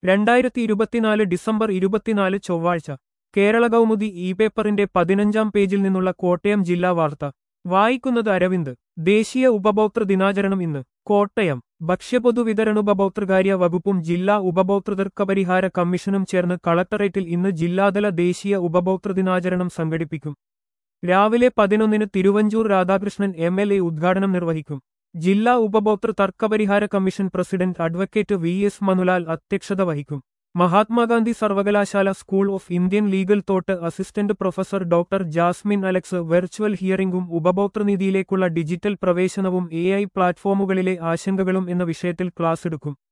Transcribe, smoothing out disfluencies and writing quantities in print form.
2024 December 24 ചൊവ്വാഴ്ച Kerala Kaumudi E പേപ്പറിന്റെ 15-ാം പേജിൽ നിന്നുള്ള കോട്ടയം ജില്ലാ വാർത്ത വായിക്കുന്നത് അരവിന്ദ്. ദേശീയ ഉപഭോക്തൃ ദിനാചരണം ഇന്ന്. കോട്ടയം. ഭക്ഷ്യപൊതുവിതരണോപഭോക്തൃകാര്യ വകുപ്പും ജില്ലാ ഉപഭോക്തൃതർക്കപരിഹാര കമ്മീഷനും ചേർന്ന് കളക്ടറേറ്റിൽ ഇന്ന് ജില്ലാതല ദേശീയ ഉപഭോക്തൃദിനാചരണം സംഘടിപ്പിക്കും. രാവിലെ 11-ന് തിരുവഞ്ചൂർ രാധാകൃഷ്ണൻ MLA ഉദ്ഘാടനം നിർവഹിക്കും. ജില്ലാ ഉപഭോക്തൃ തർക്കപരിഹാര commission president advocate VS Manulal അധ്യക്ഷത വഹിക്കും. മഹാത്മാഗാന്ധി സർവകലാശാല school of Indian legal thought assistant professor doctor Jasmine Alex virtual ഹിയറിംഗും ഉപഭോക്തൃനീതിയിലേക്കുള്ള ഡിജിറ്റൽ പ്രവേശനവും AI പ്ലാറ്റ്ഫോമുകളിലെ ആശങ്കകളും എന്ന വിഷയത്തിൽ ക്ലാസ് എടുക്കും.